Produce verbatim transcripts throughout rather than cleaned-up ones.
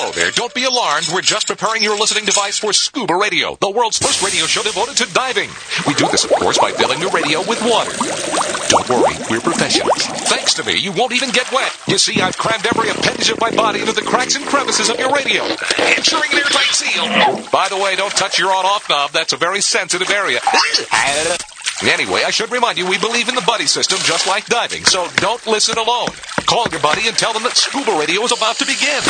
Hello there. Don't be alarmed. We're just preparing your listening device for Scuba Radio, the world's first radio show devoted to diving. We do this, of course, by filling your radio with water. Don't worry, we're professionals. Thanks to me, you won't even get wet. You see, I've crammed every appendage of my body into the cracks and crevices of your radio, ensuring an airtight seal. By the way, don't touch your on-off knob. That's a very sensitive area. Anyway, I should remind you, we believe in the buddy system just like diving, so don't listen alone. Call your buddy and tell them that Scuba Radio is about to begin.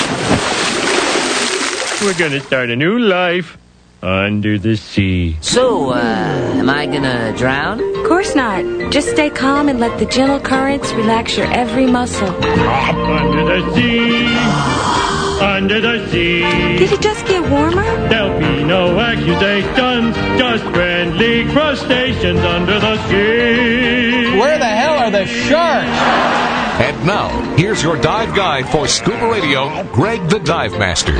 We're gonna start a new life under the sea. So, uh, am I gonna drown? Of course not. Just stay calm and let the gentle currents relax your every muscle. Under the sea, under the sea. Did it just get warmer? There'll be no accusations, just friendly crustaceans under the sea. Where the hell are the sharks? And now, here's your dive guide for Scuba Radio, Greg the Dive Master.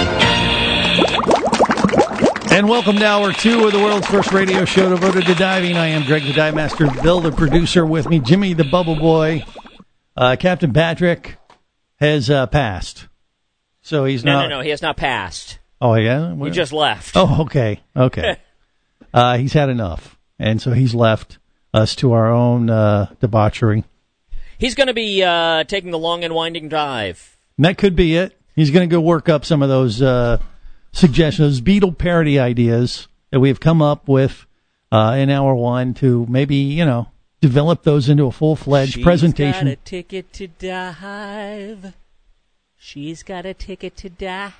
And welcome to hour two of the world's first radio show devoted to diving. I am Greg the Dive Master, Bill the producer, with me, Jimmy the Bubble Boy. Uh, Captain Patrick has uh, passed. So he's no, not... No, no, no, he has not passed. Oh, yeah? He just left. Oh, okay, okay. uh, he's had enough, and so he's left us to our own uh, debauchery. He's going to be uh, taking the long and winding dive. And that could be it. He's going to go work up some of those uh, suggestions, those Beatle parody ideas that we've come up with uh, in hour one to maybe, you know, develop those into a full-fledged She's presentation. She's got a ticket to dive. She's got a ticket to dive.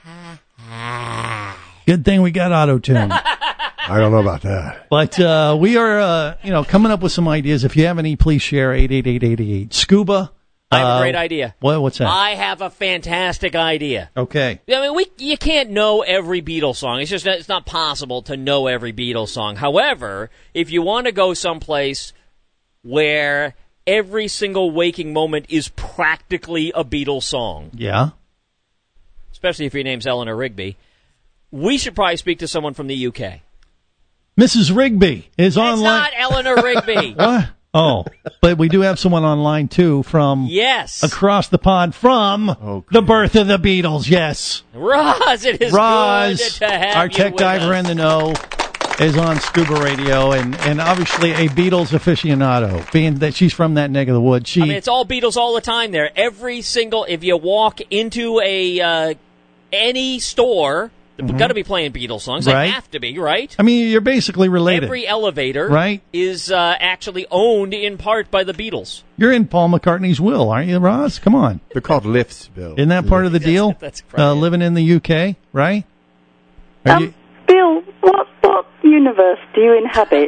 Good thing we got auto-tune. I don't know about that. But uh, we are, uh, you know, coming up with some ideas. If you have any, please share eight eight eight, eight eight eight. Scuba. I have uh, a great idea. What, what's that? I have a fantastic idea. Okay. I mean, we you can't know every Beatles song. It's just it's not possible to know every Beatles song. However, if you want to go someplace where every single waking moment is practically a Beatles song. Yeah. Especially if your name's Eleanor Rigby. We should probably speak to someone from the U K. Missus Rigby is online. It's not Eleanor Rigby. What? Oh, but we do have someone online, too, from yes. across the pond from okay. the birth of the Beatles, yes. Roz, it is Roz, good to have our you tech with diver us. in the know, is on Scuba Radio, and, and obviously a Beatles aficionado, being that she's from that neck of the woods. She, I mean, it's all Beatles all the time there. Every single, if you walk into a uh, any store, they've mm-hmm. got to be playing Beatles songs. Right. They have to be, right? I mean, you're basically related. Every elevator right? is uh, actually owned in part by the Beatles. You're in Paul McCartney's will, aren't you, Roz? Come on. They're called lifts, Bill. Isn't that part of the deal? That's, that's uh, living in the U K, right? Are um, you... Bill, what what universe do you inhabit?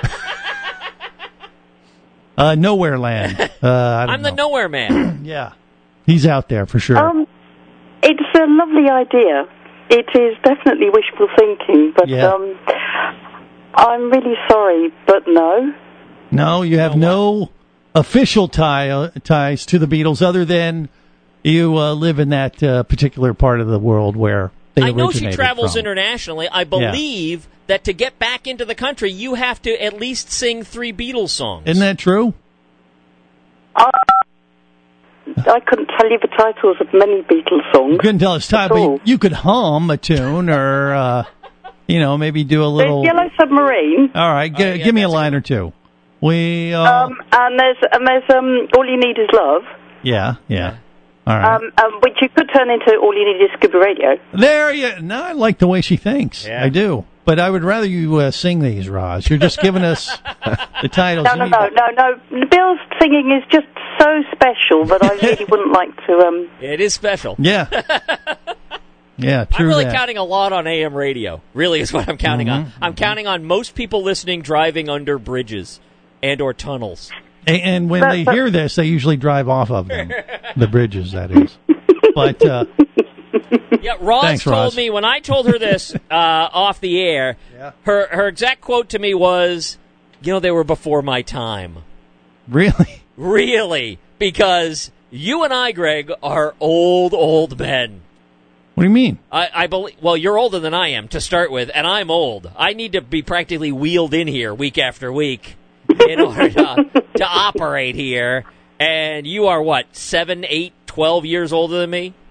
uh, Nowhere Land. Uh, I don't I'm the know. Nowhere Man. Yeah. He's out there for sure. Um, it's a lovely idea. It is definitely wishful thinking, but yeah. um, I'm really sorry, but no. No, you have no official tie, uh, ties to the Beatles other than you uh, live in that uh, particular part of the world where they I know she originated travels from. internationally. I believe yeah. that to get back into the country, you have to at least sing three Beatles songs. Isn't that true? Uh, I couldn't tell you the titles of many Beatles songs. You couldn't tell us title, but you could hum a tune or, uh, you know, maybe do a little... There's Yellow Submarine. All right, g- oh, yeah, give me a line a... or two. We... Uh... Um, and there's, and there's um, All You Need Is Love. Yeah, yeah. All right. Um, um, which you could turn into All You Need Is Scuba Radio. There you... No, I like the way she thinks. Yeah. I do. But I would rather you uh, sing these, Roz. You're just giving us the titles. No, no, no, no, no. Bill's singing is just so special that I really wouldn't like to... Um... It is special. Yeah. Yeah, true I'm really that. counting a lot on A M radio, really is what I'm counting mm-hmm. on. I'm mm-hmm. counting on most people listening driving under bridges and or tunnels. And, and when but, they but... hear this, they usually drive off of them. The bridges, that is. But... Uh, Yeah, Roz Thanks, told Roz. me when I told her this uh, off the air, yeah. her her exact quote to me was, you know, they were before my time. Really? Really, because you and I, Greg, are old, old men. What do you mean? I, I believe. Well, you're older than I am to start with, and I'm old. I need to be practically wheeled in here week after week in order to, to operate here. And you are what, seven, eight, twelve years older than me?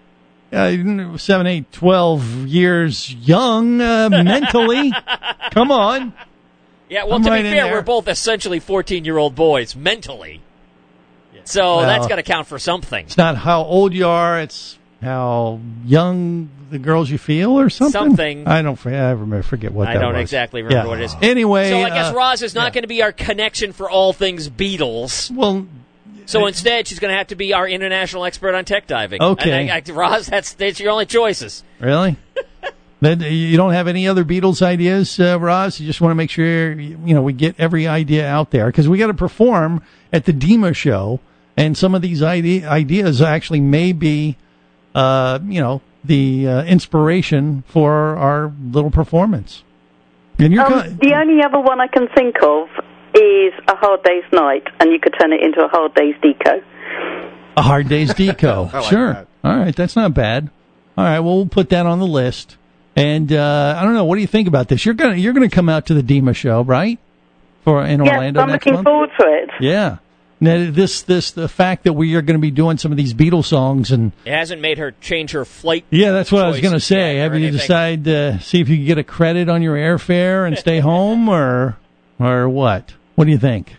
uh, seven, eight, twelve years young uh, mentally. Come on. Yeah, well, I'm to right be in fair, there. we're both essentially fourteen-year-old boys mentally. So Well, that's got to count for something. It's not how old you are, it's how young the girls you feel or something. Something. I don't I remember, forget what I that don't was. exactly remember Yeah. what it is. Anyway. So I guess uh, Roz is not yeah. going to be our connection for all things Beatles. Well, So instead, she's going to have to be our international expert on tech diving. Okay. And I, I, Roz, that's, that's your only choices. Really? Then you don't have any other Beatles ideas, uh, Roz? You just want to make sure you know we get every idea out there because we got to perform at the Dima show, and some of these idea, ideas actually may be, uh, you know, the uh, inspiration for our little performance. And you're Um, kind the only other one I can think of is A Hard Day's Night, and you could turn it into A Hard Day's Deco. a Hard Day's Deco. I like Sure. that. All right, that's not bad. All right, well we'll put that on the list. And uh, I don't know. What do you think about this? You're gonna you're gonna come out to the Dima show, right? For in Yes, Orlando I'm next looking month. forward to it. Yeah. Now, this this the fact that we are going to be doing some of these Beatles songs and It hasn't made her change her flight. yeah, that's what I was choices going to say. yet Have or you anything. decided to see if you can get a credit on your airfare and stay home, or or what? What do you think?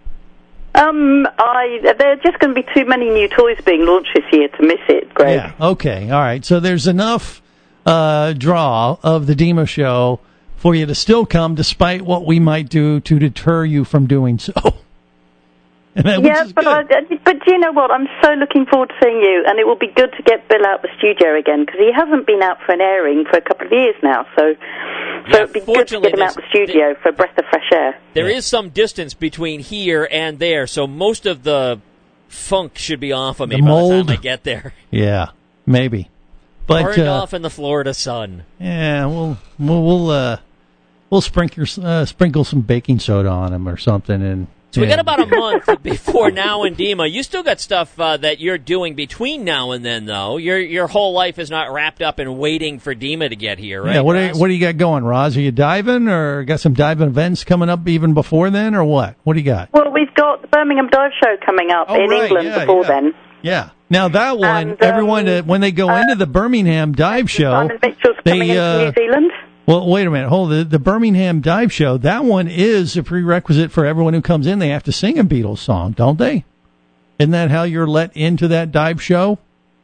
Um, I there are just going to be too many new toys being launched this year to miss it, Greg. Yeah. Okay. All right. So there's enough uh, draw of the Dima show for you to still come, despite what we might do to deter you from doing so. And that, which Yeah, is but I, good. but do you know what? I'm so looking forward to seeing you, and it will be good to get Bill out the studio again because he hasn't been out for an airing for a couple of years now. So, so Yeah, it'd be good to fortunately, get him out there's- the studio for a breath of fresh air. There is some distance between here and there, so most of the funk should be off of me The by mold. the time I get there. Yeah, maybe. But Burned uh, off in the Florida sun. yeah, we'll we'll we'll, uh, we'll sprinkle uh, sprinkle some baking soda on him or something, and So we yeah. got about a month before now and Dima. You still got stuff uh, that you're doing between now and then, though. Your your whole life is not wrapped up in waiting for Dima to get here, right? Yeah, what do, you, Roz? what do you got going, Roz? Are you diving, or got some diving events coming up even before then, or what? What do you got? Well, we've got the Birmingham Dive Show coming up Oh, in right, England yeah, before yeah. then. Yeah. Now that one, And, um, everyone uh, when they go uh, into the Birmingham dive show, Simon Mitchell's they, coming into uh, New Zealand. well, wait a minute, hold the, the Birmingham dive show. That one is a prerequisite for everyone who comes in. They have to sing a Beatles song, don't they? Isn't that how you're let into that dive show?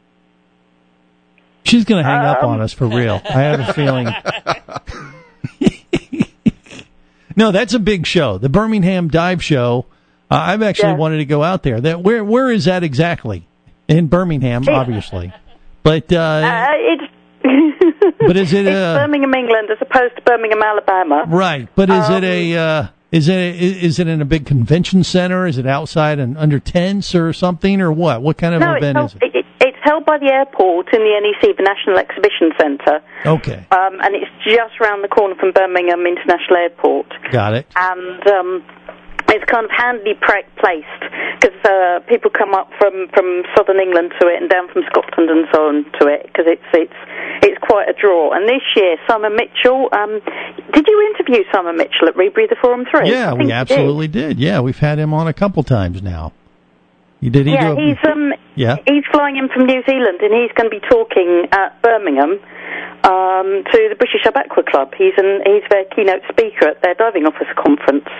She's going to hang up Um. on us for real. I have a feeling. No, that's a big show. The Birmingham dive show. Uh, I've actually Yeah. wanted to go out there. That where where is that exactly? In Birmingham, obviously. But uh, Uh, it's but is it it's uh, Birmingham, England, as opposed to Birmingham, Alabama. right? But is it Um, a uh, is it a, is it in a big convention center? Is it outside and under tents or something or what? What kind of No, it's event held, is it? it, it's held by the airport in the N E C, the National Exhibition Centre, Okay, um, and it's just round the corner from Birmingham International Airport. got it. And um, it's kind of handily pra- placed because uh, people come up from, from southern England to it and down from Scotland and so on to it because it's it's it's quite a draw. And this year, Simon Mitchell, um, did you interview Simon Mitchell at Rebreather Forum three? Yeah, I think we you absolutely did. Yeah, we've had him on a couple times now. You did he Yeah, do a, he's um Yeah. he's flying in from New Zealand and he's going to be talking at Birmingham um, to the British Aqua Club. He's an he's their keynote speaker at their diving officer conference.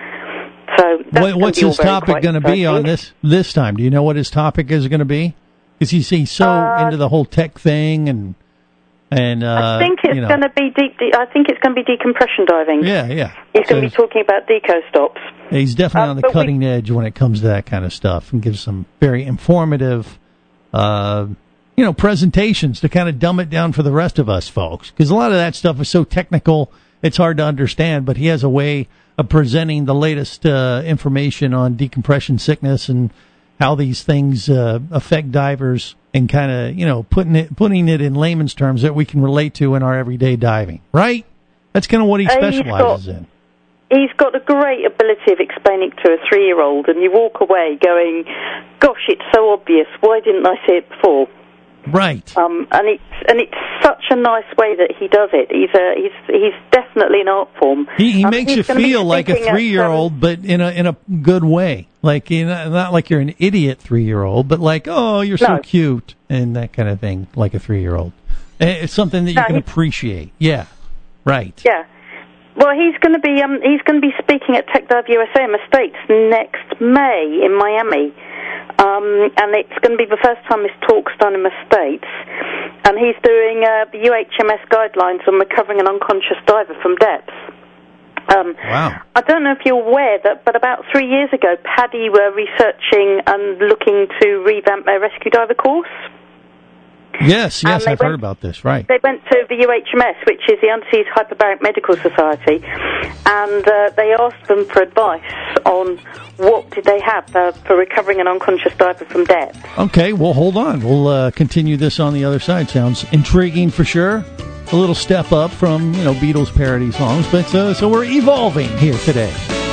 So that's What, gonna what's be all his very topic quite going to be on exciting. this this time? Do you know what his topic is going to be? Because he's, he's so Uh, into the whole tech thing and and uh, I think it's you know. going to be deep. De- I think it's going to be decompression diving. Yeah, yeah. He's So going to be talking about deco stops. he's definitely uh, on the but we- cutting edge when it comes to that kind of stuff, and gives some very informative, uh, you know, presentations to kind of dumb it down for the rest of us folks. Because a lot of that stuff is so technical, it's hard to understand. But he has a way of presenting the latest uh, information on decompression sickness and how these things uh, affect divers, and kind of, you know, putting it putting it in layman's terms that we can relate to in our everyday diving. Right? That's kind of what he Uh, he's specializes got- in. He's got a great ability of explaining it to a three-year-old, and you walk away going, "Gosh, it's so obvious. Why didn't I see it before?" Right. Um, and it's and it's such a nice way that he does it. He's a he's he's definitely an art form. He he Um, makes he's you gonna be feel like a speaking at, um, three-year-old, but in a in a good way. Like, you know, not like you're an idiot three-year-old, but like, oh, you're so No. cute, and that kind of thing, like a three-year-old. It's something that you No, can he- appreciate. Yeah, right. Yeah. Well, he's going to be um, he's going to be speaking at Tech Dive U S A in the States next May in Miami, um, and it's going to be the first time this talk's done in the States. And he's doing uh, the U H M S guidelines on recovering an unconscious diver from depths. Um, Wow. I don't know if you're aware that, but about three years ago, PADI were researching and looking to revamp their rescue diver course. Yes, And yes, they I've heard went- about this, right. They went to the U H M S, which is the Underseas Hyperbaric Medical Society, and uh, they asked them for advice on what did they have uh, for recovering an unconscious diver from depth. Okay, well, hold on. We'll uh, continue this on the other side. Sounds intriguing for sure. A little step up from, you know, Beatles parody songs, but uh, so we're evolving here today.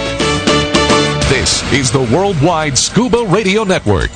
This is the Worldwide Scuba Radio Network.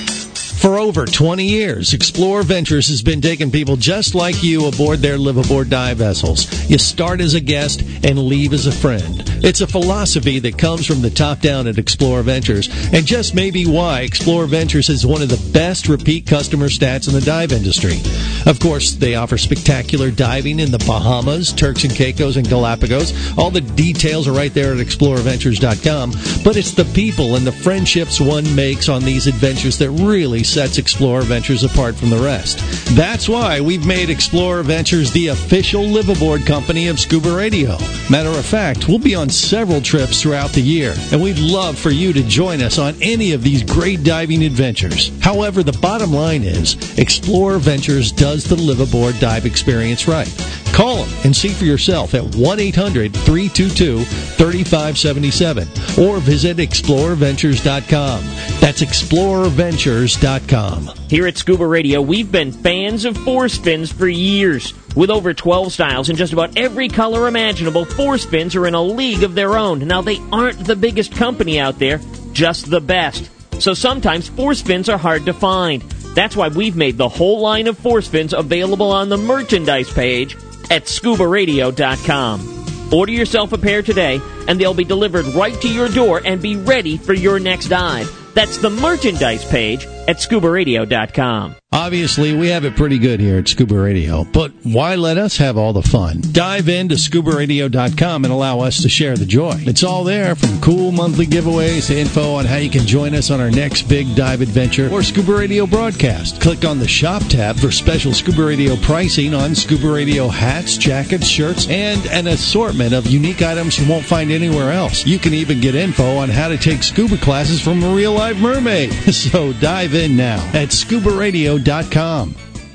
For over twenty years, Explore Ventures has been taking people just like you aboard their live-aboard dive vessels. You start as a guest and leave as a friend. It's a philosophy that comes from the top down at Explore Ventures, and just maybe why Explore Ventures is one of the best repeat customer stats in the dive industry. Of course, they offer spectacular diving in the Bahamas, Turks and Caicos, and Galapagos. All the details are right there at explorer ventures dot com, but it's the people and the friendships one makes on these adventures that really sets Explorer Ventures apart from the rest. That's why we've made Explorer Ventures the official live-aboard company of Scuba Radio. Matter of fact, we'll be on several trips throughout the year, and we'd love for you to join us on any of these great diving adventures. However, the bottom line is, Explorer Ventures does the live-aboard dive experience right. Call them and see for yourself at one eight hundred three two two three five seven seven or visit explorer ventures dot com. That's explorer ventures dot com. Here at Scuba Radio, we've been fans of force fins for years. With over twelve styles and just about every color imaginable, force fins are in a league of their own. Now, they aren't the biggest company out there, just the best. So sometimes force fins are hard to find. That's why we've made the whole line of force fins available on the merchandise page at scuba radio dot com. Order yourself a pair today, and they'll be delivered right to your door and be ready for your next dive. That's the merchandise page at scuba radio dot com. Obviously, we have it pretty good here at Scuba Radio, but why let us have all the fun? Dive into scuba radio dot com and allow us to share the joy. It's all there, from cool monthly giveaways to info on how you can join us on our next big dive adventure or Scuba Radio broadcast. Click on the Shop tab for special Scuba Radio pricing on Scuba Radio hats, jackets, shirts, and an assortment of unique items you won't find anywhere else. You can even get info on how to take scuba classes from a real live mermaid. So dive in now at scuba radio dot com.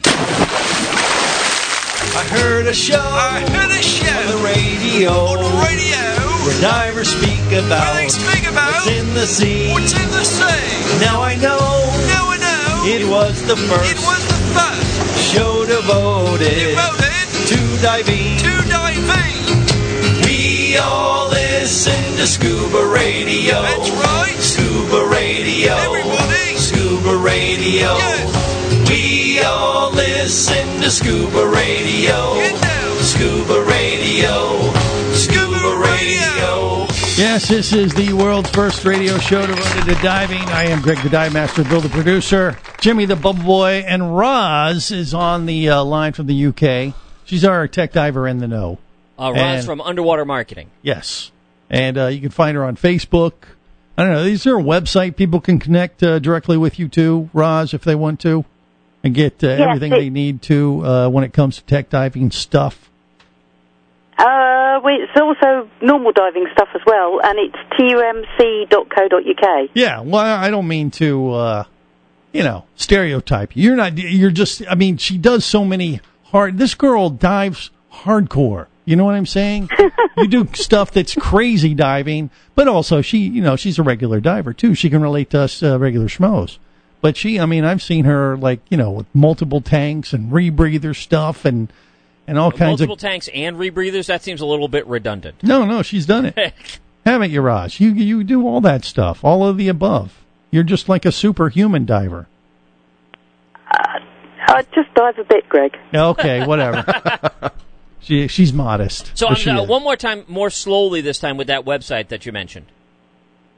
I heard a show. I heard a show on the radio. On the radio, where divers speak about. Where they speak about what's in the sea. What's in the sea. Now I know. Now I know. It was the first. It was the first show devoted, devoted to diving. To diving. We all listen to Scuba Radio. That's right. Scuba Radio. Everybody. Scuba Radio. Yeah. We all listen to Scuba Radio. Get down. Scuba Radio. Scuba Radio. Yes, this is the world's first radio show devoted to diving. I am Greg the Dive Master, Bill the producer. Jimmy the Bubble Boy, and Roz is on the uh, line from the U K. She's our tech diver in the know. Uh, Roz and, from Underwater Marketing. Yes. And uh, you can find her on Facebook. I don't know, is there a website people can connect uh, directly with you to, Roz, if they want to? And get uh, yes, everything it, they need to uh, when it comes to tech diving stuff? Uh, well, it's also normal diving stuff as well, and it's T U M C dot co dot U K. Yeah, well, I don't mean to, uh, you know, stereotype you. You're not, you're just, I mean, she does so many hard, this girl dives hardcore. You know what I'm saying? You do stuff that's crazy diving, but also she, you know, she's a regular diver too. She can relate to us uh, regular schmoes. But she, I mean, I've seen her, like, you know, with multiple tanks and rebreather stuff and and all Multiple kinds of... Multiple tanks and rebreathers? That seems a little bit redundant. No, no, she's done it. Haven't you, Raj? You, you do all that stuff, all of the above. You're just like a superhuman diver. Uh, I just dive a bit, Greg. Okay, whatever. she She's modest. So um, uh, one more time, more slowly this time with that website that you mentioned.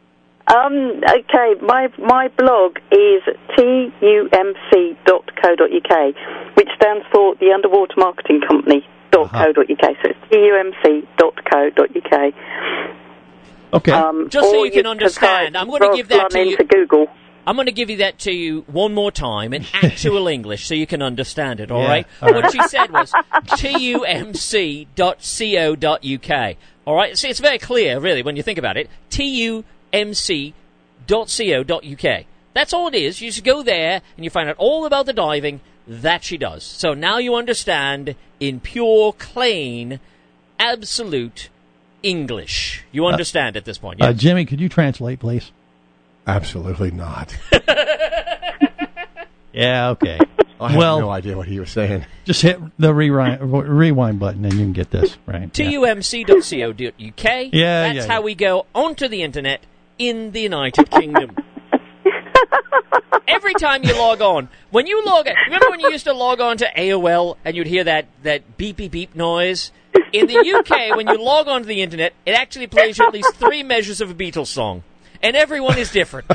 Um, okay, my my blog is T U M C dot co dot U K, which stands for the Underwater Marketing Company dot co dot U K. So it's T U M C dot co dot U K. Okay. Um, Just so or you can you understand, type I'm going to give that to Roslyn you. into Google. I'm going to give you that to you one more time in actual English so you can understand it, all Yeah, right? all What she said was T U M C dot co dot U K. All right? See, it's very clear, really, when you think about it. T U M C dot co dot U K. That's all it is. You just go there and you find out all about the diving that she does. So now you understand in pure, plain, absolute English. You understand at this point, yes? Uh, Jimmy, could you translate, please? Absolutely not. Yeah, okay. I have well, no idea what he was saying. Just hit the rewind, rewind button and you can get this, right? T U M C dot co dot U K. Yeah, That's yeah, how yeah. we go onto the internet in the United Kingdom. Every time you log on, when you log on, remember when you used to log on to A O L and you'd hear that, that beep, beep, beep noise? In the U K, when you log on to the internet, it actually plays you at least three measures of a Beatles song. And everyone is different.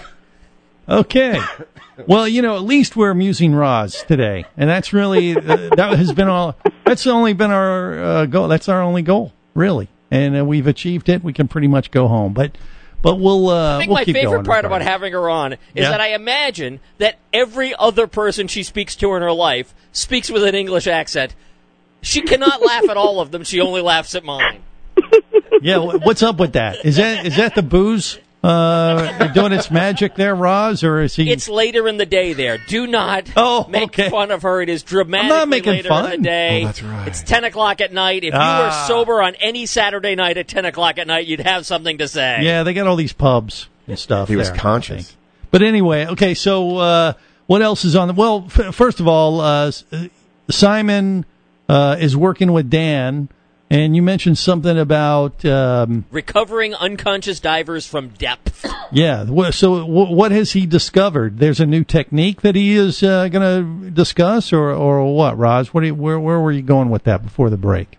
Okay. Well, you know, at least we're amusing Roz today, and that's really uh, that has been all. That's only been our uh, goal. That's our only goal, really, and uh, we've achieved it. We can pretty much go home, but but we'll. Uh, I think we'll my keep favorite going part about regardless. having her on is Yeah. that I imagine that every other person she speaks to in her life speaks with an English accent. She cannot laugh at all of them. She only laughs at mine. Yeah, wh- what's up with that? Is that is that the booze uh, doing its magic there, Roz, or is he? It's later in the day there. Do not Oh, make okay. fun of her. It is dramatically I'm not making later fun. in the day. Oh, that's right. It's ten o'clock at night. If you Ah. were sober on any Saturday night at ten o'clock at night, you'd have something to say. Yeah, they got all these pubs and stuff. He was there, I conscious. think. But anyway, okay. So uh, what else is on the? Well, f- first of all, uh, S- uh, Simon uh, is working with Dan, and you mentioned something about um, Recovering unconscious divers from depth. yeah. wh- So w- what has he discovered? There's a new technique that he is uh, going to discuss, or or what, Roz? What? Do you, where where were you going with that before the break?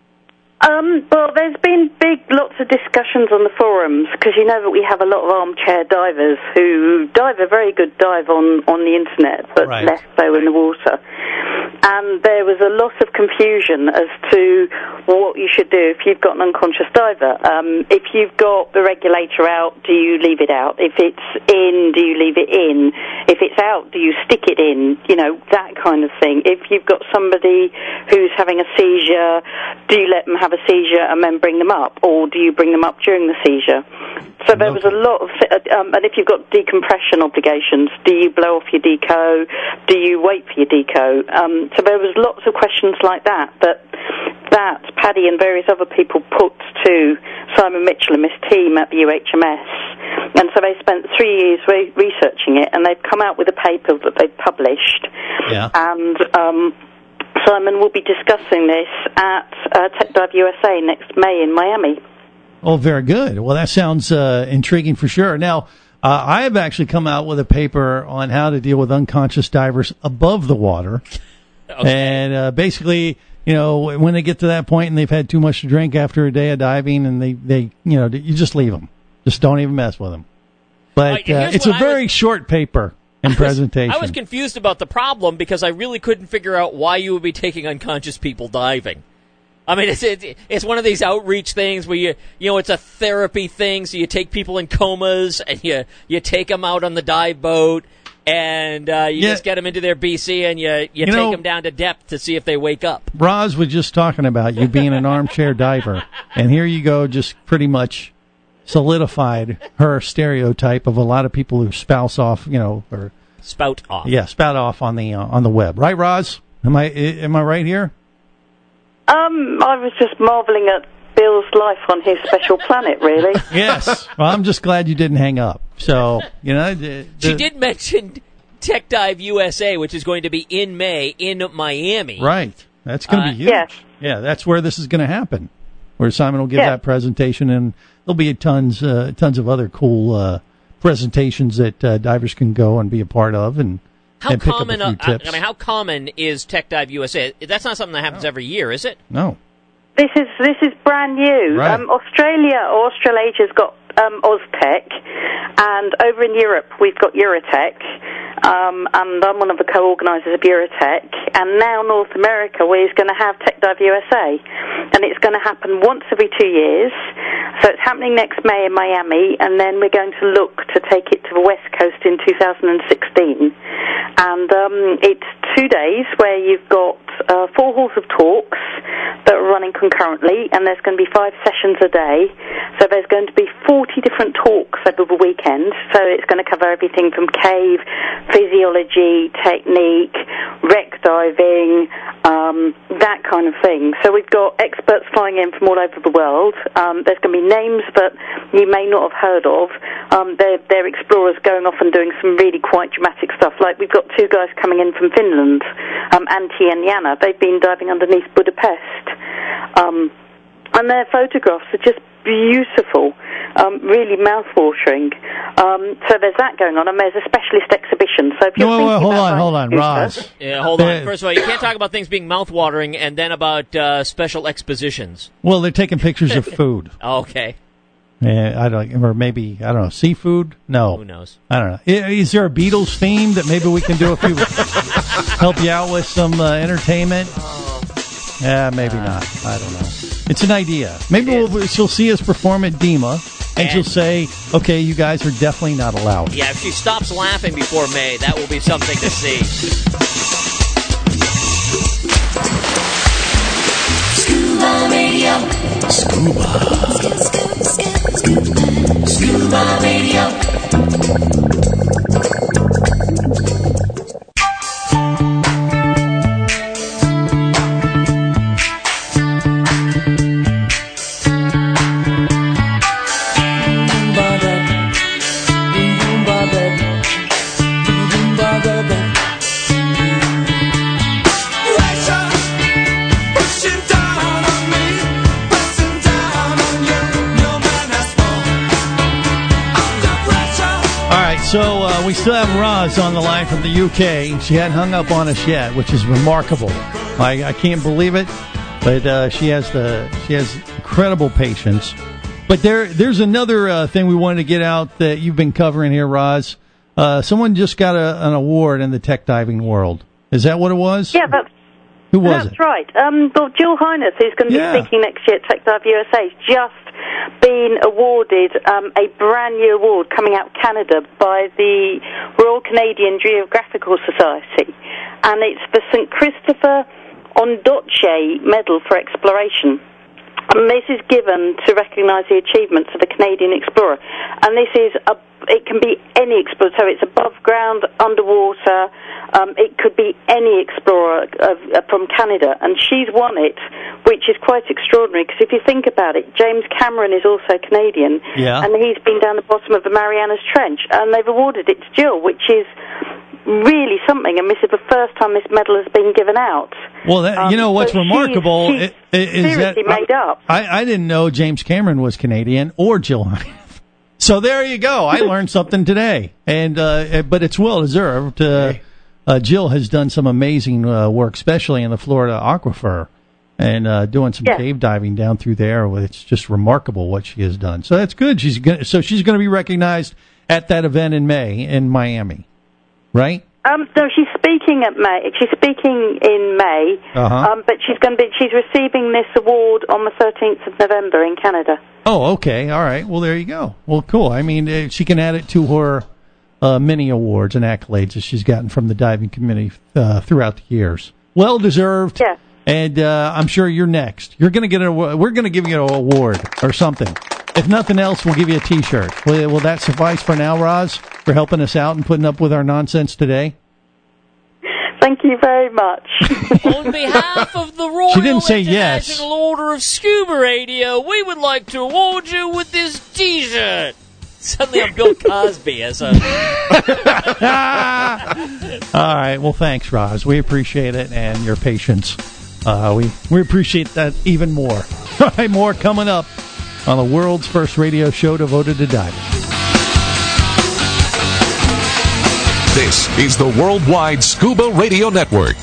Um, well, there's been big, lots of discussions on the forums, because you know that we have a lot of armchair divers who dive a very good dive on, on the internet, but Right. less so in the water. And there was a lot of confusion as to what you should do if you've got an unconscious diver. Um, if you've got the regulator out, do you leave it out? If it's in, do you leave it in? If it's out, do you stick it in? You know, that kind of thing. If you've got somebody who's having a seizure, do you let them have a seizure and then bring them up, or do you bring them up during the seizure? So there was a lot of, um, and if you've got decompression obligations, do you blow off your deco? Do you wait for your deco? Um, so there was lots of questions like that, but that Paddy and various other people put to Simon Mitchell and his team at the U H M S, and so they spent three years re- researching it, and they've come out with a paper that they've published, Yeah. and um, Simon will be discussing this at uh, Tech Dive U S A next May in Miami. Oh, very good. Well, that sounds uh, intriguing for sure. Now, uh, I have actually come out with a paper on how to deal with unconscious divers above the water. Okay. And uh, basically, you know, when they get to that point and they've had too much to drink after a day of diving, and they, they you know, you just leave them. Just don't even mess with them. But Right, uh, here's it's a what I very was- short paper and presentation. I was confused about the problem because I really couldn't figure out why you would be taking unconscious people diving. I mean, it's it's, it's one of these outreach things where you you know it's a therapy thing. So you take people in comas and you you take them out on the dive boat and uh, you Yeah. just get them into their B C and you you, You take know- them down to depth to see if they wake up. Roz was just talking about you being an armchair diver, and here you go, just pretty much solidified her stereotype of a lot of people who spouse off, you know, or Spout off. yeah, spout off on the uh, on the web, right, Roz? Am I am I right here? Um, I was just marvelling at Bill's life on his special planet, really. Yes. Well, I'm just glad you didn't hang up. So you know, the, She the- did mention Tech Dive U S A, which is going to be in May in Miami. right. That's going to Uh, be huge. yes. Yeah, that's where this is going to happen. Where Simon will give Yeah. that presentation, and there'll be tons uh, tons of other cool uh, presentations that uh, divers can go and be a part of, and How and pick common? up a Uh, few I tips. mean, how common is Tech Dive U S A? That's not something that happens every year, is it? no. This is this is brand new. Right. Um, Australia or Australasia's got um, Oztech, and over in Europe we've got Eurotech, um, and I'm one of the co-organisers of Eurotech, and now North America we're going to have Tech Dive U S A, and it's going to happen once every two years, so it's happening next May in Miami, and then we're going to look to take it to the West Coast in two thousand sixteen, and um, it's two days where you've got uh, four halls of talks that are running concurrently, and there's going to be five sessions a day, so there's going to be forty different talks over the weekend, so it's going to cover everything from cave, physiology, technique, wreck diving, um, that kind of thing. So we've got experts flying in from all over the world. Um, there's going to be names that you may not have heard of. Um, they're, they're explorers going off and doing some really quite dramatic stuff, like we've got two guys coming in from Finland, um, Antti and Jana. They've been diving underneath Budapest. Um, and their photographs are just beautiful, um, really mouth-watering. Um, so there's that going on, and there's a specialist exhibition. So if you're no, thinking well, hold about on, hold on, Roz. Yeah, hold on. First of all, you can't talk about things being mouth-watering and then about uh, special expositions. Well, they're taking pictures of food. Okay. Yeah, I don't, or maybe I don't know, seafood. No, who knows? I don't know. Is there a Beatles theme that maybe we can do a few help you out with some uh, entertainment? Yeah, maybe not. I don't know. It's an idea. Maybe we'll, she'll see us perform at DEMA, and, and she'll say, "Okay, you guys are definitely not allowed." Yeah, if she stops laughing before May, that will be something to see. Scuba Radio. Scuba. Scuba Radio. So uh, we still have Roz on the line from the U K. She hadn't hung up on us yet, which is remarkable. I, I can't believe it, but uh, she has the she has incredible patience. But there there's another uh, thing we wanted to get out that you've been covering here, Roz. Uh, someone just got a, an award in the tech diving world. Is that what it was? Yeah, that's who was that's it? right. Um, well, Jill Hyness, who's going to Yeah. be speaking next year at Tech Dive U S A, has just been awarded um, a brand new award coming out of Canada by the Royal Canadian Geographical Society, and it's the Saint Christopher Ondaatje Medal for Exploration. And this is given to recognise the achievements of a Canadian explorer. And this is, a, it can be any explorer, so it's above ground, underwater, um, it could be any explorer of, uh, from Canada. And she's won it, which is quite extraordinary, because if you think about it, James Cameron is also Canadian, Yeah. and he's been down the bottom of the Marianas Trench, and they've awarded it to Jill, which is really something, and this is the first time this medal has been given out. Well, that, Um, you know what's so remarkable she's, i- she's is that seriously made up. I, I didn't know James Cameron was Canadian or Jill Hyness. So there you go. I learned something today, and uh, but it's well deserved. Uh, uh, Jill has done some amazing uh, work, especially in the Florida aquifer, and uh, doing some Yeah. cave diving down through there. It's just remarkable what she has done. So that's good. She's gonna, so she's going to be recognized at that event in May in Miami, right? Um, no, she's speaking at May. She's speaking in May, Uh-huh. um, but she's going to be. She's receiving this award on the thirteenth of November in Canada. Oh, okay. All right. Well, there you go. Well, cool. I mean, uh, she can add it to her uh, many awards and accolades that she's gotten from the diving community uh, throughout the years. Well deserved. Yeah. And uh, I'm sure you're next. You're going to get a. We're going to give you an award or something. If nothing else, we'll give you a T-shirt. Will, will that suffice for now, Roz, for helping us out and putting up with our nonsense today? Thank you very much. On behalf of the Royal She didn't say yes. International Order of Scuba Radio, we would like to award you with this T-shirt. Suddenly I'm Bill Cosby as a... All right. Well, thanks, Roz. We appreciate it and your patience. Uh, we, we appreciate that even more. All right, more coming up on the world's first radio show devoted to diving. This is the Worldwide Scuba Radio Network.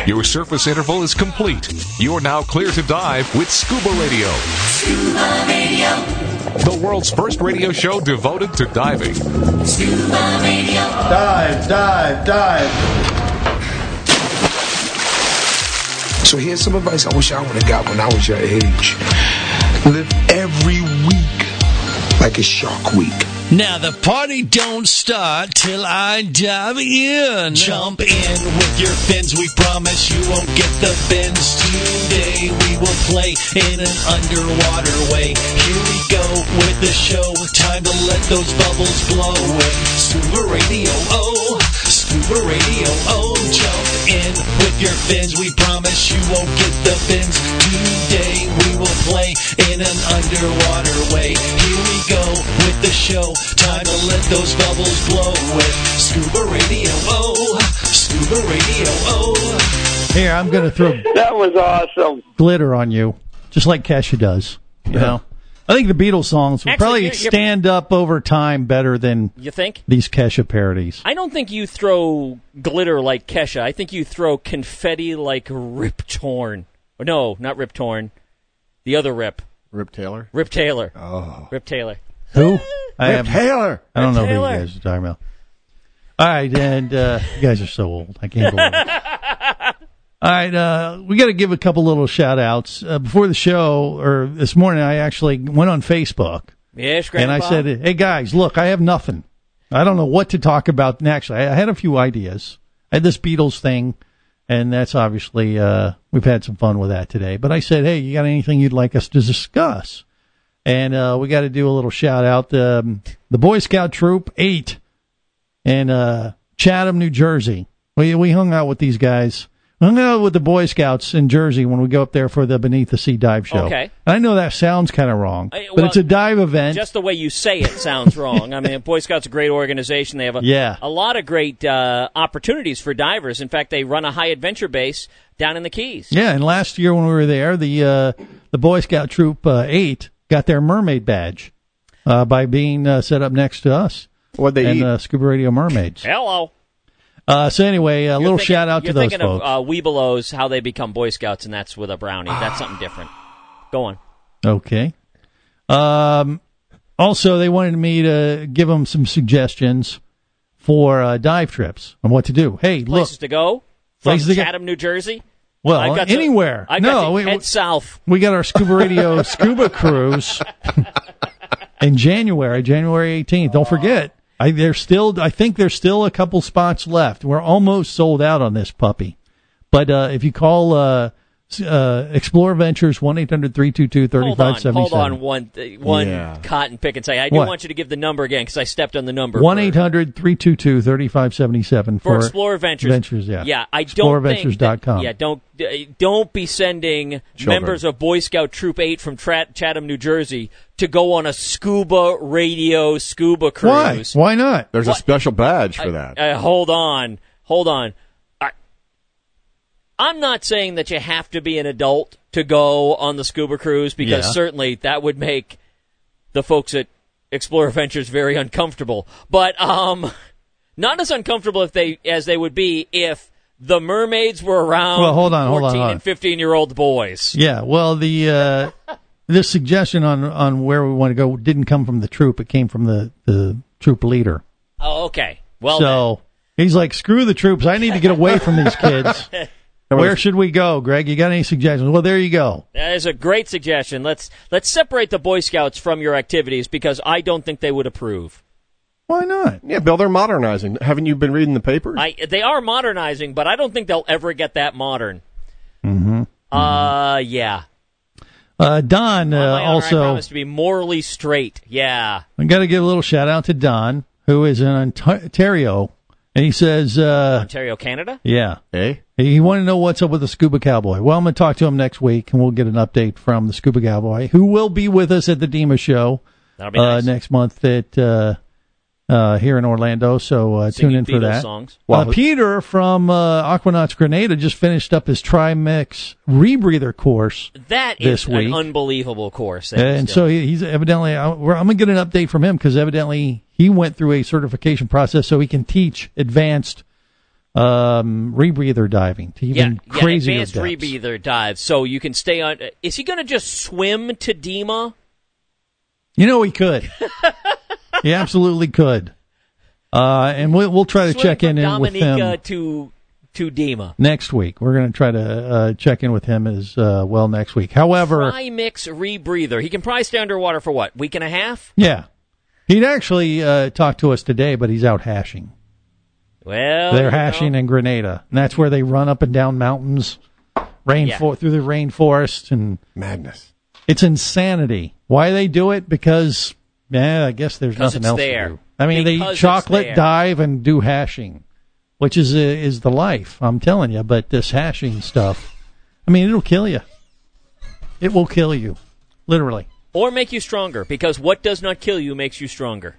Your surface interval is complete. You're now clear to dive with Scuba Radio. Scuba Radio. The world's first radio show devoted to diving. Scuba Radio. Dive, dive, dive. So here's some advice I wish I would have got when I was your age. Live every week like a Shark Week. Now the party don't start till I dive in. Jump in with your fins. We promise you won't get the bends. Today we will play in an underwater way. Here we go with the show. Time to let those bubbles blow. With Scuba Radio, oh, Scuba Radio, oh. Jump in with your fins. We promise you won't get the bends. Today we will play in an underwater way. Here we go with the show. Time to let those bubbles blow with Scuba Radio, oh, Scuba Radio, oh. Here, I'm going to throw that was awesome glitter on you, just like Kesha does. You Yeah. know, I think the Beatles songs will Actually, probably you're- you're- stand up over time better than You think? these Kesha parodies. I don't think you throw glitter like Kesha. I think you throw confetti like Rip Torn. Or no, not Rip Torn. The other Rip. Rip Taylor? Rip Taylor. Oh. Rip Taylor. Who? I Rip have- Taylor. I don't Rip know Taylor. who you guys are talking about. All right, and uh, you guys are so old. I can't believe it. All right, uh, we got to give a couple little shout-outs. Uh, before the show, or this morning, I actually went on Facebook. Yes, And Grandpa. I said, hey, guys, look, I have nothing. I don't know what to talk about next. I, I had a few ideas. I had this Beatles thing, and that's obviously, uh, we've had some fun with that today. But I said, hey, you got anything you'd like us to discuss? And uh, we got to do a little shout-out. Um, the Boy Scout Troop eight in uh, Chatham, New Jersey. We, we hung out with these guys. We hung out with the Boy Scouts in Jersey when we go up there for the Beneath the Sea dive show. Okay. And I know that sounds kind of wrong, I- but well, it's a dive event. Just the way you say it sounds wrong. I mean, Boy Scouts a great organization. They have a, Yeah. a lot of great uh, opportunities for divers. In fact, they run a high adventure base down in the Keys. Yeah, and last year when we were there, the uh, the Boy Scout Troop uh, eight got their mermaid badge uh, by being uh, set up next to us. What'd they and, eat? Uh, Scuba Radio Mermaids. Hello. Uh, so anyway, a You're little thinking- shout out to you're those thinking folks. of uh, Weebelows, how they become Boy Scouts, and that's with a brownie. That's something different. Go on. Okay. Um, also, they wanted me to give them some suggestions for uh, dive trips and what to do. Hey, look. Places to go from Places to go- Chatham, New Jersey. Well, I've got to- anywhere. I've got No, to we- head south. We got our Scuba Radio Scuba Cruise in January, January eighteenth. Don't forget, I, there's still, I think there's still a couple spots left. We're almost sold out on this puppy. But uh, if you call uh, uh, Explore Ventures, one eight hundred three two two three five seven seven. Hold on, hold on one, uh, one Yeah. cotton pick and say, I do What? want you to give the number again because I stepped on the number. one eight hundred three two two three five seven seven for for Explorer Ventures. Ventures, yeah. Yeah, I don't Explorer think Ventures dot com. that- Yeah, don't uh, don't be sending Children. members of Boy Scout Troop eight from Tra- Chatham, New Jersey, to go on a scuba radio scuba Why? cruise. Why not? There's a special badge for I- that. Uh, hold on, hold on. I, I'm not saying that you have to be an adult to go on the scuba cruise because Yeah. certainly that would make the folks at Explorer Ventures very uncomfortable. But um, not as uncomfortable if they as they would be if the mermaids were around Well, hold on, hold on, fourteen hold on. and fifteen year old boys. Yeah, well, the uh, this suggestion on on where we want to go didn't come from the troop; it came from the, the troop leader. Oh, okay. Well, so he's like, "Screw the troops! I need to get away from these kids." Where should we go, Greg? You got any suggestions? Well, there you go. that is a great suggestion. Let's let's separate the Boy Scouts from your activities because I don't think they would approve. Why not? Yeah, Bill, they're modernizing. Haven't you been reading the papers? I they are modernizing, but I don't think they'll ever get that modern. Mm-hmm. Uh, yeah. Uh, Don uh, On my honor, I also. promise to be morally straight. Yeah. I got to give a little shout out to Don, who is in Ontario, and he says, uh, Ontario, Canada? "Yeah, eh? He wanted to know what's up with the Scuba Cowboy." Well, I'm going to talk to him next week, and we'll get an update from the Scuba Cowboy, who will be with us at the Dima show That'll be uh, nice. next month at uh, uh, here in Orlando. So uh, tune Singing in for Beatles that. songs. Uh, Peter from uh, Aquanauts Grenada just finished up his Trimix rebreather course That this is week. an unbelievable course. that he's And doing. so he- he's evidently, I- we're- I'm going to get an update from him because evidently he went through a certification process so he can teach advanced um, rebreather diving to even yeah, crazier yeah, advanced depths. rebreather dive, so you can stay on. Is he going to just swim to Dima? You know he could. He absolutely could. Uh, and we'll, we'll try to Swim check from in, in with Dominica him to to Dima next week. We're going to try to uh, check in with him as uh, well next week. However, Trimix rebreather. He can probably stay underwater for what, week and a half? yeah, he'd actually uh, talk to us today, but he's out hashing. Well, they're you hashing know. in Grenada, and that's where they run up and down mountains, rainfo- Yeah. through the rainforest, and madness. It's insanity. Why they do it? Because, yeah, I guess there's 'Cause nothing it's else there. to do. I mean, they Because it's chocolate there. dive and do hashing, which is uh, is the life. I'm telling you. But this hashing stuff, I mean, it'll kill you. It will kill you, literally. Or make you stronger, because what does not kill you makes you stronger.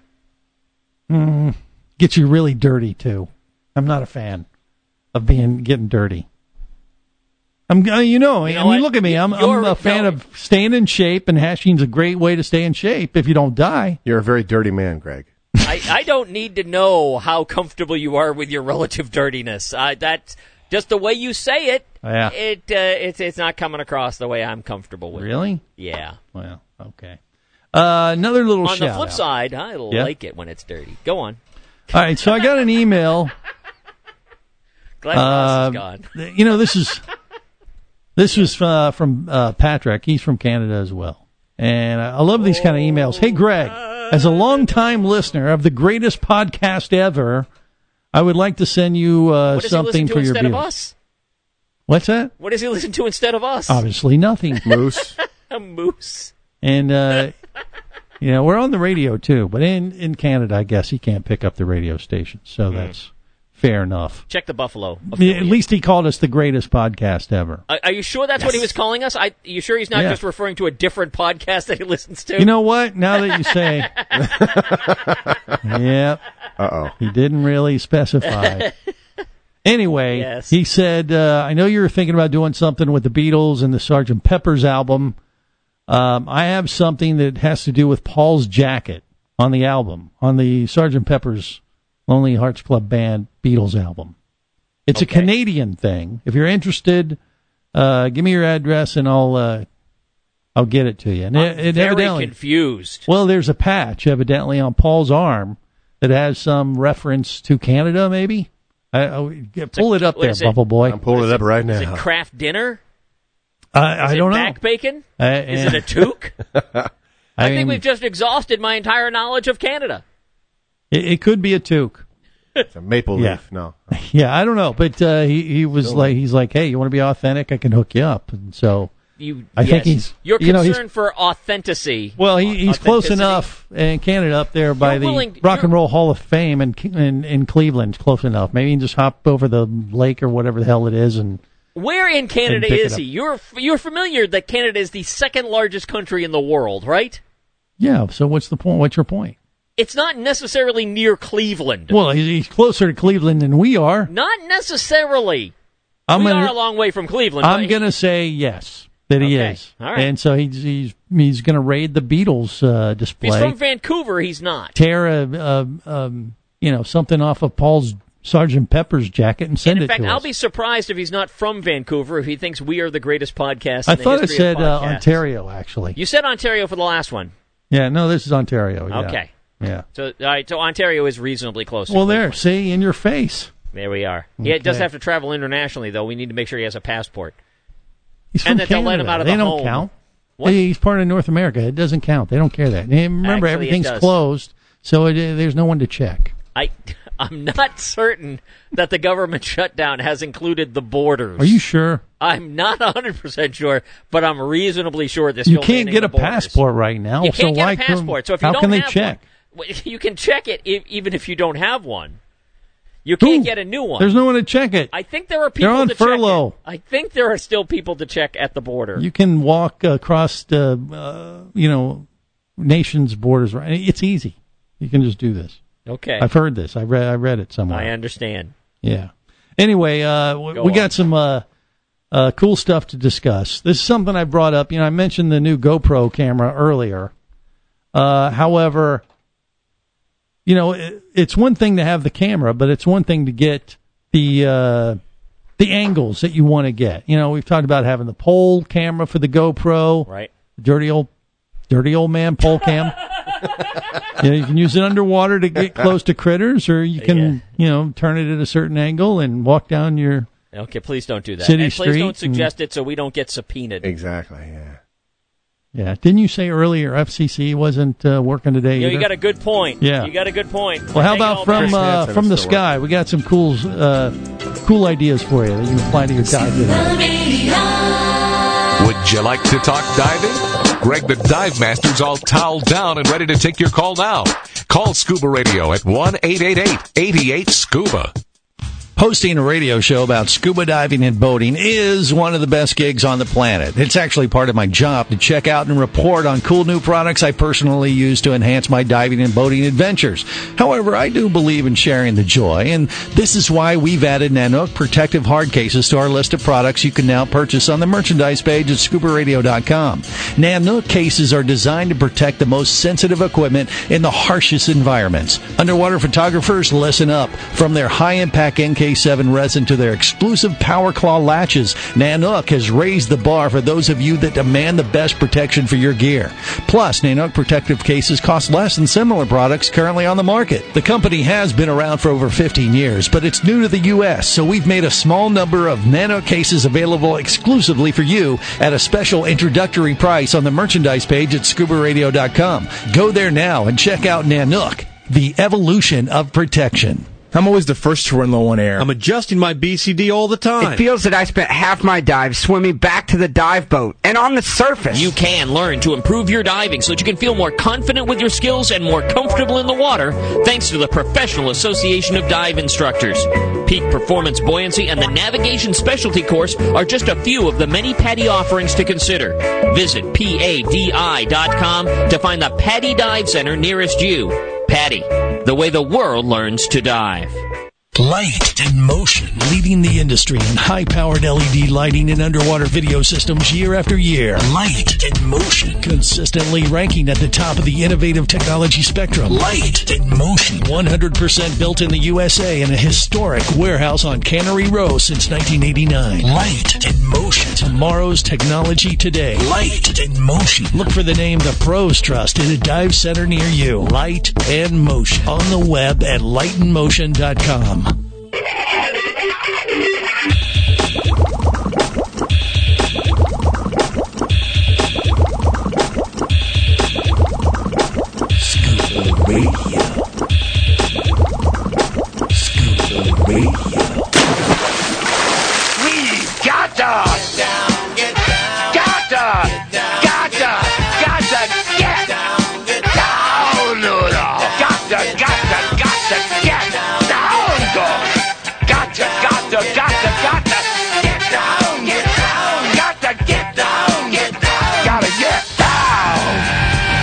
Mm, gets you really dirty too. I'm not a fan of being getting dirty. I'm, uh, you know, You know I mean, what? look at me. I'm, I'm You're- a fan no. of staying in shape, and hashing's a great way to stay in shape if you don't die. You're a very dirty man, Greg. I, I don't need to know how comfortable you are with your relative dirtiness. Uh, that's just the way you say it. Yeah. It uh, it's it's not coming across the way I'm comfortable with. Really? It. Yeah. Well, okay. Uh, another little On shout the flip out. side, I Yeah. like it when it's dirty. Go on. All right, so I got an email. Glad Ross Uh, is gone. th- you know, this is this was uh, from uh, Patrick. He's from Canada as well, and I I love these kind of emails. Hey, Greg, as a longtime listener of the greatest podcast ever, I would like to send you uh, What does he something listen to for your instead of viewers. us? What's that? What does he listen to instead of us? Obviously, nothing. Moose. A moose. And uh, you know, we're on the radio too, but in in Canada, I guess he can't pick up the radio station, so that's fair enough. Check the Buffalo. I mean, at least he called us the greatest podcast ever. Are, are you sure that's what he was calling us? I, you sure he's not Yeah. just referring to a different podcast that he listens to? You know what? Now that you say, yep. Uh oh. He didn't really specify. Anyway, Yes. he said, uh, I know you're thinking about doing something with the Beatles and the Sergeant Pepper's album. Um, I have something that has to do with Paul's jacket on the album, on the Sergeant Pepper's Lonely Hearts Club Band Beatles album. It's Okay. a Canadian thing. If you're interested, uh, give me your address and I'll uh, I'll get it to you. And I'm it, it very evidently, confused. well, there's a patch evidently on Paul's arm that has some reference to Canada, maybe. I, I, pull it up what there, is it? Bubble Boy. I'm pulling it up right Is it now. craft dinner? I, Is I it don't know. back bacon? Uh, Is yeah. it a toque? I, I mean, think we've just exhausted my entire knowledge of Canada. it, it could be a toque. It's a maple Yeah. leaf. No. Yeah, I don't know, but uh, he he was Still like, he's like, hey, you want to be authentic? I can hook you up, and so You, I yes. think he's You're you know, he's- concerned for authenticity. well, he, he's close Authenticity. enough in Canada up there by You're the willing- Rock and you're- Roll Hall of Fame in, in in Cleveland, close enough. Maybe he can just hop over the lake or whatever the hell it is, and Where in Canada pick it is up. he? You're you're familiar that Canada is the second largest country in the world, right? yeah. So what's the point? What's your point? It's not necessarily near Cleveland. Well, he's, he's closer to Cleveland than we are. Not necessarily. I'm we gonna, are a long way from Cleveland. I'm but- going to say yes, that he Okay. is. All right. And so he's he's he's going to raid the Beatles uh, If display, he's from Vancouver, he's not. tear a, a um, you know something off of Paul's Sergeant Pepper's jacket and send And in it fact, to I'll us. be surprised if he's not from Vancouver, if he thinks we are the greatest podcast I in the thought it history said of uh, podcasts. Ontario, actually. You said Ontario for the last one. Yeah, no, this is Ontario. Yeah. Okay. Yeah. So, all right, so Ontario is reasonably close to Well, there, Cleveland. see, in your face. There we are. Yeah, it does Okay. have to travel internationally, though. We need to make sure he has a passport. He's And from that they'll Canada. let him out of they the don't home. count. What? Hey, he's part of North America. It doesn't count. They don't care that. And remember, Actually, it everything's does. closed, so it, uh, there's no one to check. I, I'm not certain that the government shutdown has included the borders. Are you sure? I'm not one hundred percent sure, but I'm reasonably sure they're You still can't manning get the a borders. passport right now. You so can't why get a passport. Can, So if you how don't can they have check? one, you can check it if, even if you don't have one. You can't Who? get a new one. There's no one to check it. I think there are people They're on to furlough. check it. I think there are still people to check at the border. You can walk across the, uh, you know, nations' borders. Right? It's easy. You can just do this. Okay. I've heard this. I read. I read it somewhere. I understand. Yeah. Anyway, uh, w- Go we on. got some uh, uh, cool stuff to discuss. This is something I brought up. You know, I mentioned the new GoPro camera earlier. Uh, however, you know, it, it's one thing to have the camera, but it's one thing to get the uh, the angles that you want to get. You know, we've talked about having the pole camera for the GoPro, right? Dirty old, dirty old man pole cam. You know, you can use it underwater to get close to critters, or you can, Yeah. you know, turn it at a certain angle and walk down your. Okay, please don't do that. City and please street don't suggest and- it so we don't get subpoenaed. Exactly, yeah. Yeah, didn't you say earlier F C C wasn't uh, working today? You, know, you either? got a good point. Yeah. You got a good point. Well, how Hang about on, from Chris uh, Hansen from is the still sky? We got some cool uh, cool ideas for you that you can apply to your dive today. Would you like to talk diving? Greg the Dive Master's all toweled down and ready to take your call now. Call Scuba Radio at one eight eight eight, eight eight, SCUBA. Hosting a radio show about scuba diving and boating is one of the best gigs on the planet. It's actually part of my job to check out and report on cool new products I personally use to enhance my diving and boating adventures. However, I do believe in sharing the joy, and this is why we've added Nanook protective hard cases to our list of products you can now purchase on the merchandise page at scuba radio dot com. Nanook cases are designed to protect the most sensitive equipment in the harshest environments. Underwater photographers, listen up. From their high-impact N K seven resin to their exclusive Power Claw latches, Nanook has raised the bar for those of you that demand the best protection for your gear. Plus, Nanook protective cases cost less than similar products currently on the market. The company has been around for over fifteen years, but it's new to the U S, so we've made a small number of Nanook cases available exclusively for you at a special introductory price on the merchandise page at scuba radio dot com. Go there now and check out Nanook, the evolution of protection. I'm always the first to run low on air. I'm adjusting my B C D all the time. It feels that I spent half my dive swimming back to the dive boat and on the surface. You can learn to improve your diving so that you can feel more confident with your skills and more comfortable in the water thanks to the Professional Association of Dive Instructors. Peak Performance Buoyancy and the Navigation Specialty Course are just a few of the many PADI offerings to consider. Visit P A D I dot com to find the PADI Dive Center nearest you. PADI, the way the world learns to dive. Light and Motion, leading the industry in high-powered L E D lighting and underwater video systems year after year. Light and Motion, consistently ranking at the top of the innovative technology spectrum. Light and Motion, one hundred percent built in the U S A in a historic warehouse on Cannery Row since nineteen eighty-nine. Light and Motion, tomorrow's technology today. Light and Motion. Look for the name the pros trust in a dive center near you. Light and Motion, on the web at light and motion dot com. Scuba Radio. Scuba Radio. We've got to get down, get down, got to, got to, got to get down, get down, no, no. Got to, got to, got to get down, go. Got to, got to, got to, got to get down, get down, got to get down, get down, gotta get down.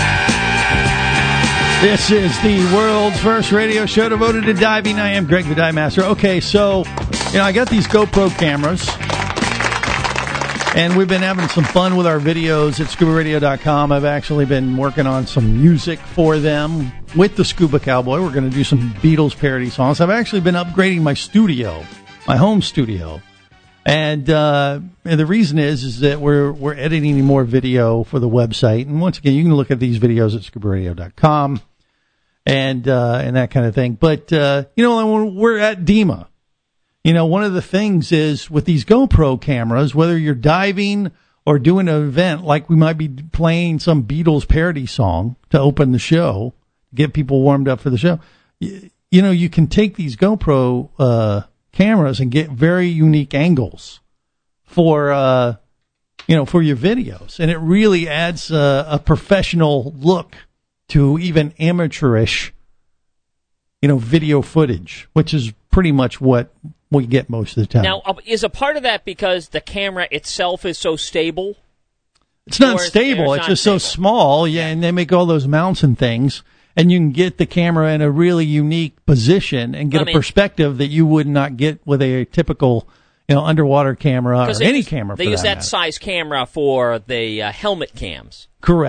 This is the world's first radio show devoted to diving. I am Greg the Dive Master. Okay, so, you know, I got these GoPro cameras, and we've been having some fun with our videos at scuba radio dot com. I've actually been working on some music for them with the Scuba Cowboy. We're going to do some Beatles parody songs. I've actually been upgrading my studio, my home studio. And, uh, and the reason is, is that we're, we're editing more video for the website. And once again, you can look at these videos at scuba radio dot com and, uh, and that kind of thing. But, uh, you know, when we're at DEMA, you know, one of the things is with these GoPro cameras, whether you're diving or doing an event, like we might be playing some Beatles parody song to open the show, get people warmed up for the show, you, you know, you can take these GoPro, uh, cameras and get very unique angles for, uh, you know, for your videos. And it really adds a, a professional look to even amateurish, you know, video footage, which is pretty much what we get most of the time. Now, uh, is a part of that because the camera itself is so stable? It's not Or is- stable. or It's not just so small. Yeah, and they make all those mounts and things. And you can get the camera in a really unique position and get I a mean- perspective that you would not get with a typical, you know, underwater camera or Because they any use- camera They for use that that matter. size camera for the uh, helmet cams. Correct.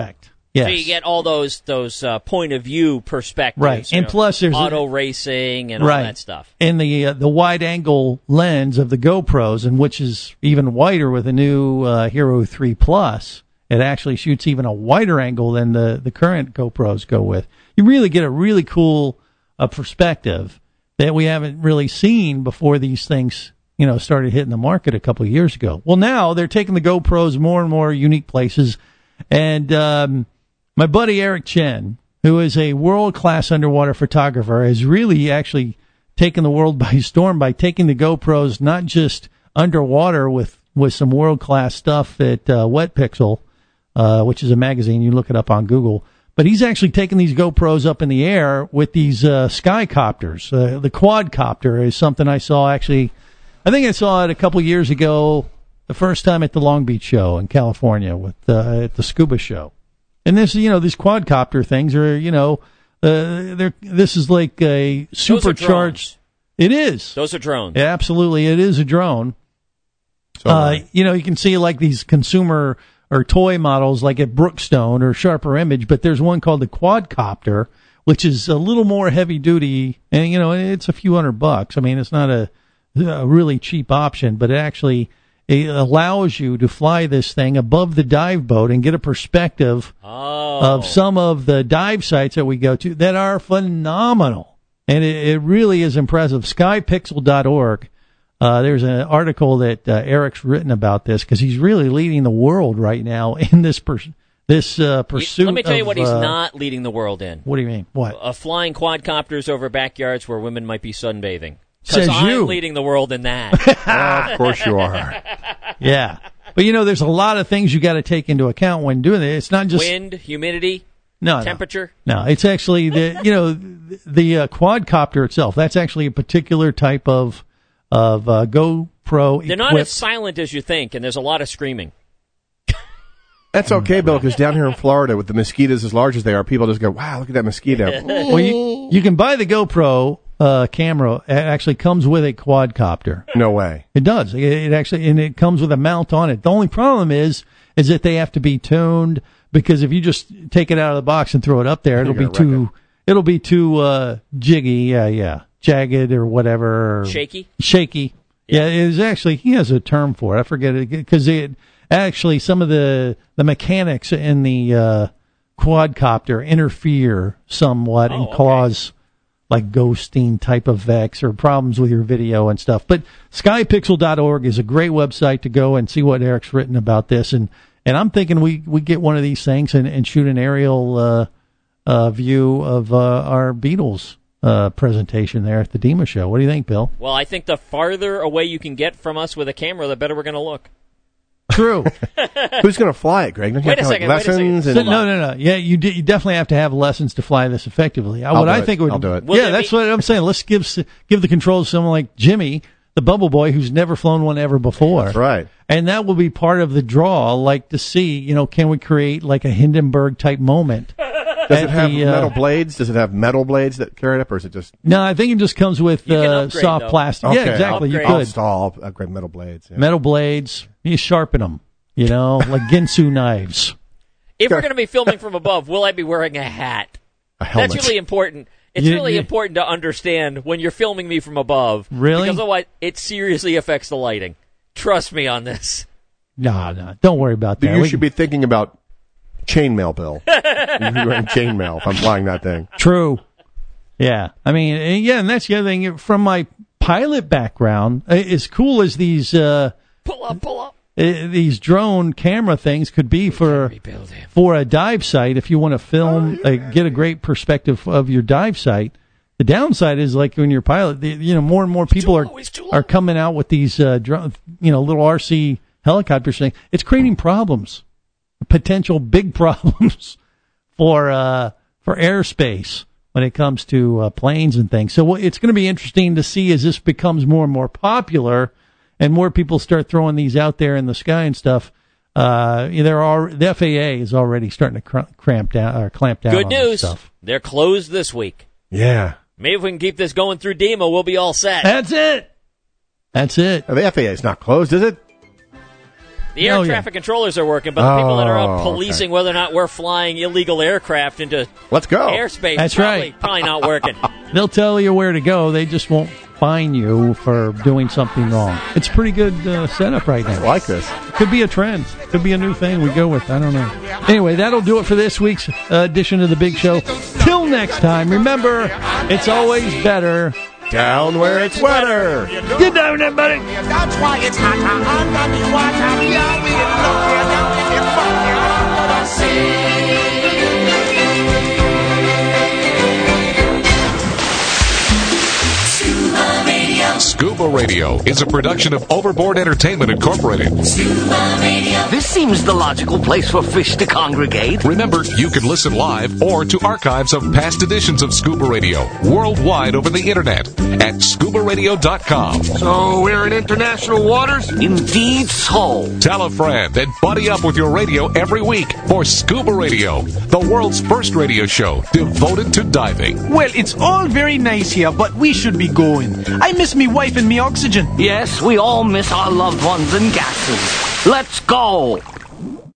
Yes. So you get all those those uh, point of view perspectives, Right. you And know, plus there's a- auto racing and right. all that stuff. And the uh, the wide angle lens of the GoPros, and which is even wider with the new uh, Hero three Plus. It actually shoots even a wider angle than the, the current GoPros go with. You really get a really cool uh, perspective that we haven't really seen before these things, you know, started hitting the market a couple of years ago. Well, now they're taking the GoPros more and more unique places. And um, my buddy Eric Chen, who is a world-class underwater photographer, has really actually taken the world by storm by taking the GoPros not just underwater with, with some world-class stuff at uh, Wet Pixel, uh, which is a magazine. You look it up on Google. But he's actually taken these GoPros up in the air with these uh, skycopters. Uh, the quadcopter is something I saw actually. I think I saw it a couple years ago, the first time at the Long Beach show in California with uh, at the scuba show. And this, you know, these quadcopter things are, you know, uh, they're this is like a supercharged. It is. Those are drones. Yeah, absolutely, it is a drone. So, uh, you know, you can see like these consumer or toy models like at Brookstone or Sharper Image, but there's one called the quadcopter, which is a little more heavy duty, and you know, it's a few hundred bucks. I mean, it's not a, a really cheap option, but it actually it allows you to fly this thing above the dive boat and get a perspective oh. of some of the dive sites that we go to that are phenomenal, and it, it really is impressive. sky pixel dot org. Uh, there's an article that uh, Eric's written about this because he's really leading the world right now in this pers- this uh, pursuit. Let me tell you of, what he's uh, not leading the world in. What do you mean? What? Uh, flying quadcopters over backyards where women might be sunbathing. Because Says I'm you. leading the world in that. Oh, of course you are. Yeah. But, you know, there's a lot of things you got to take into account when doing it. It's not just... Wind, humidity, no, temperature. No. no, it's actually, the you know, the uh, quadcopter itself. That's actually a particular type of, of uh, GoPro They're not equipped. as silent as you think, and there's a lot of screaming. That's okay, Bill, because down here in Florida, with the mosquitoes as large as they are, people just go, wow, look at that mosquito. Well, you, you can buy the GoPro uh, camera. It actually comes with a quadcopter. No way. It does. It, it actually, and it comes with a mount on it. The only problem is, is that they have to be tuned, because if you just take it out of the box and throw it up there, it'll be You're gonna too, wreck it. it'll be too uh, jiggy. Yeah, yeah, jagged or whatever. Shaky? Shaky. Yeah, it is actually. He has a term for it. I forget it because it actually some of the the mechanics in the uh, quadcopter interfere somewhat Oh, and okay. cause like ghosting type of effects or problems with your video and stuff. But sky pixel dot org is a great website to go and see what Eric's written about this. And, and I'm thinking we, we get one of these things and, and shoot an aerial uh, uh, view of uh, our Beatles uh, presentation there at the DEMA show. What do you think, Bill? Well, I think the farther away you can get from us with a camera, the better we're going to look. True. Who's going to fly it, Greg? Don't you Wait have a to second, have wait a second. lessons? So, And, no, no, no. Yeah, you, d- you definitely have to have lessons to fly this effectively. I'll what do I it. think would, I'll do it. Will yeah, there that's be- what I'm saying. Let's give s- give the controls to someone like Jimmy, the Bubble Boy, who's never flown one ever before. That's right. And that will be part of the draw, like to see, you know, can we create like a Hindenburg type moment? Does at it have the, uh, metal blades? Does it have metal blades that carry it up, or is it just... No, I think it just comes with You can uh, upgrade, soft though. plastic. Okay, Yeah, exactly. You upgrade. I'll could install upgrade metal blades. Yeah. metal blades. You sharpen them, you know, like Ginsu knives. If we're going to be filming from above, will I be wearing a hat? A helmet. That's really important. It's You- really you- important to understand when you're filming me from above. Really? Because otherwise, it seriously affects the lighting. Trust me on this. No, no, don't worry about that. You We should be thinking about chainmail, Bill. You'd be wearing chainmail if I'm flying that thing. True. Yeah. I mean, and yeah, and that's the other thing. From my pilot background, uh, as cool as these uh, Pull up, pull up. uh, these drone camera things could be for for a dive site, if you want to film, uh, get a great perspective of your dive site. The downside is, like when you're pilot, the, you know, more and more people are are coming out with these uh, drone, you know, little R C helicopters thing. It's creating problems, potential big problems for uh, for airspace when it comes to uh, planes and things. So it's going to be interesting to see as this becomes more and more popular, and more people start throwing these out there in the sky and stuff. Uh, there are the F A A is already starting to cr- cramp down or clamp down. Good on this news. stuff. They're closed this week. Yeah. Maybe if we can keep this going through DEMA, we'll be all set. That's it. That's it. Now, the F A A is not closed, is it? The air Oh, yeah. traffic controllers are working, but the people that are Oh, out policing whether or not we're flying illegal aircraft into Let's go. airspace, That's probably, right. probably not working. They'll tell you where to go. They just won't fine you for doing something wrong. It's a pretty good uh, setup right now. I like this. Could be a trend. Could be a new thing we go with. I don't know. Anyway, that'll do it for this week's uh, edition of The Big Show. Till next time, remember, it's always better down where it's wetter. Good night, everybody. That's why it's hotter under the water. Yeah, we look here down in the fire under the sea. Scuba Radio is a production of Overboard Entertainment Incorporated. This seems the logical place for fish to congregate. Remember, you can listen live or to archives of past editions of Scuba Radio worldwide over the internet at scuba radio dot com. So we're in international waters? Indeed so. Tell a friend and buddy up with your radio every week for Scuba Radio, the world's first radio show devoted to diving. Well, it's all very nice here, but we should be going. I miss me wife and me oxygen. Yes, we all miss our loved ones and gases. Let's go.